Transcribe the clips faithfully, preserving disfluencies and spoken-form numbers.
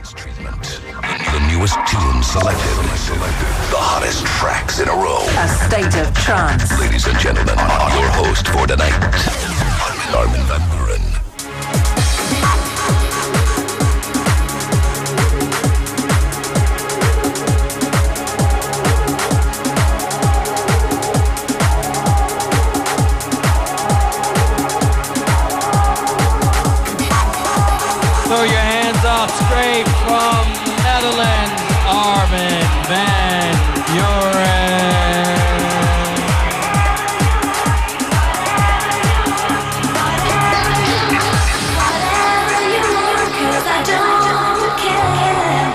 treatment. The newest tunes selected. The hottest tracks in a row. A state of trance. Ladies and gentlemen, your host for tonight, Armin van Buuren. Throw your hands up straight from Netherlands, Armin van Buuren. Whatever you want, 'cause I don't care.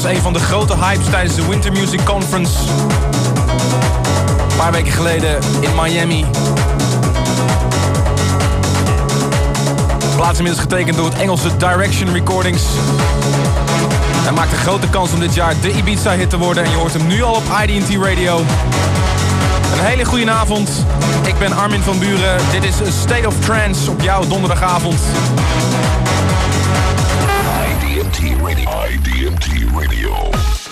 een van de grote hypes tijdens de Winter Music Conference. Een paar weken geleden in Miami. De plaats is inmiddels getekend door het Engelse Direction Recordings. Hij maakt een grote kans om dit jaar de Ibiza-hit te worden. En je hoort hem nu al op I D T Radio. Een hele goede avond. Ik ben Armin van Buren. Dit is State of Trance op jouw donderdagavond. I D M T Radio. I D M T Radio.